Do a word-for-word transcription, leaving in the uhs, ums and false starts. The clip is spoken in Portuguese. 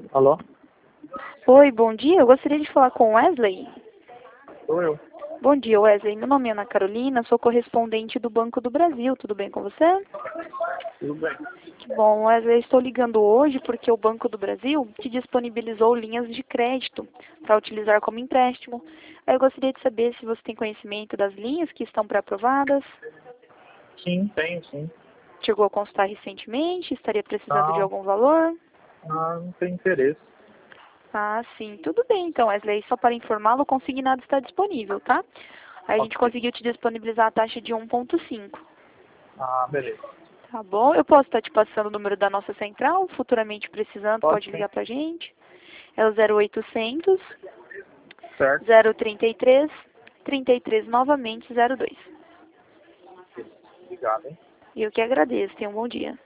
Alô? Oi, bom dia. Eu gostaria de falar com o Wesley. Sou eu. Bom dia, Wesley. Meu nome é Ana Carolina, sou correspondente do Banco do Brasil. Tudo bem com você? Tudo bem. Que bom, Wesley. Estou ligando hoje porque o Banco do Brasil te disponibilizou linhas de crédito para utilizar como empréstimo. Aí eu gostaria de saber se você tem conhecimento das linhas que estão pré-aprovadas. Sim, tenho, sim. Chegou a consultar recentemente? Estaria precisando de Não, algum valor? não, não tem interesse. Ah, sim. Tudo bem, então, Wesley. Só para informá-lo, o consignado está disponível, tá? Aí a gente Ok. conseguiu te disponibilizar a taxa de um ponto cinco. Ah, beleza. Tá bom? Eu posso estar te passando o número da nossa central, futuramente precisando, Pode pode sim. ligar pra gente. É o zero oitocentos, Certo. zero trinta e três, trinta e três, novamente zero dois. Obrigado, hein? Eu que agradeço. Tenha um bom dia.